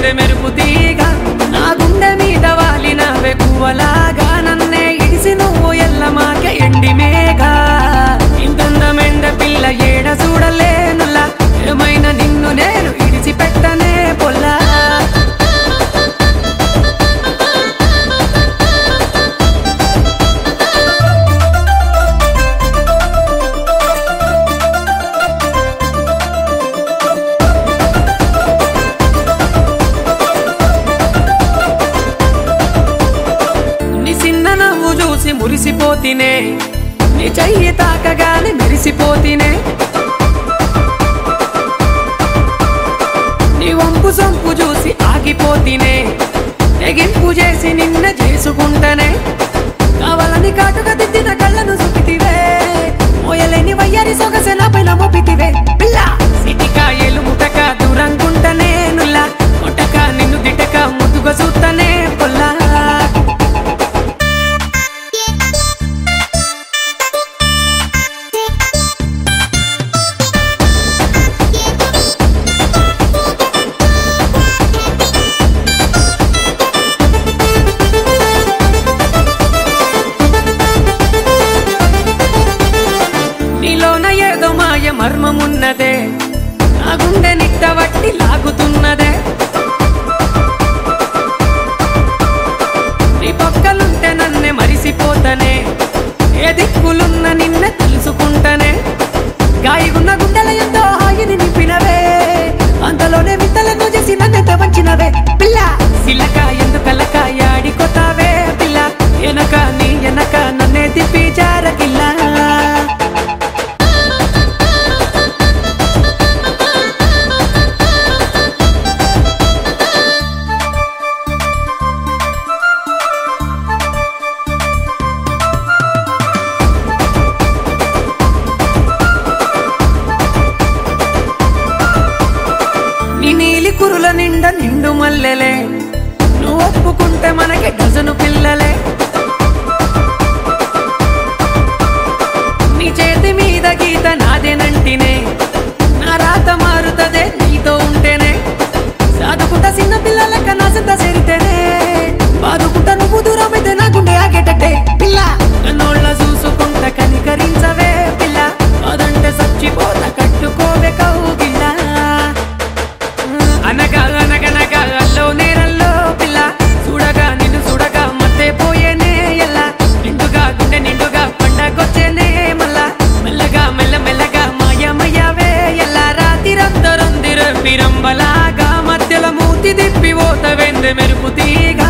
వెందె మెరుపు తీగ నా గుండె మీద వాలినవే పువ్వలాగా నన్నే ఇడిసి నువ్వు ఎల్లమాకే ఎండి మేఘ ఇంతందమెండ పిల్ల ఏడ చూడలేనులా ఏమైనా నిన్ను నేను ఇడిచిపెట్టనే పొల్లా చూసి మురిసిపోతినే నీ చెయ్యి తాకగానే మెరిసిపోతినే నీ వంపు సొంపు చూసి ఆగిపోతినే తెగింపు చేసి నిన్న చేసుకుంటనే కావాలని కాటుగా దిద్దిన కళ్ళను చూపితివే మోయలేని వయ్యారి సొగసె నా పైన మోపితివే పిల్ల సిటికాయలు ముటక దూరంగుంటనే నుల్లా కొట్టక నిన్ను దిట్టక ముద్దుగా చూస్తనే పొల్లా మర్మమున్నదే నా గుండె నిట్టవట్టి లాగుతున్నదే నీ పక్కలుంటే నన్నే మరిసిపోతనే ఏ దిక్కులున్న నిన్న తెలుసుకుంటనే గాయగున్న గుండెల ఎంతో హాయిని నింపినవే అంతలోనే వింతలను చేసి నన్నెంత వంచినవే పిల్ల సిలక ఎందుకలక ఆడికొతావే పిల్ల ఎనక నీ ఎనక నన్నే తిప్పి జారకిల్లా కురుల నిండా నిండు మల్లెలే నువ్వు ఒప్పుకుంటే మనకి డజను పిల్లలే నీ చేతి మీద గీత నాదేనంటినే నా రాత మారుతదే నీతో ఉంటేనే సాదుకుంటా చిన్న పిల్లలక నా సింత సేరితేనే బాదుకుంటా నువ్వు దూరమైతే నా గుండె ఆగేటట్టే పిల్ల నన్నోళ్ళ చూసుకుంటా కనికరించవే పిల్ల అదంటే సచ్చిపోతా కట్టుకోవే కౌగిల్లా అనగా అనగనగా అల్లో నేరల్లో పిల్ల చూడగా నిన్ను చూడగా మత్తే పోయేనే ఎల్లా నిండుగా గుండె నిండుగా పండగొచ్చేనే మళ్ళా మెల్లగా మెల్ల మెల్లగా మాయమయ్యావే ఎల్లా రాతిరంతరొందిర పిరంబలాగా మధ్యల మూతి దిప్పి పోత వెందె మెరుపు తీగ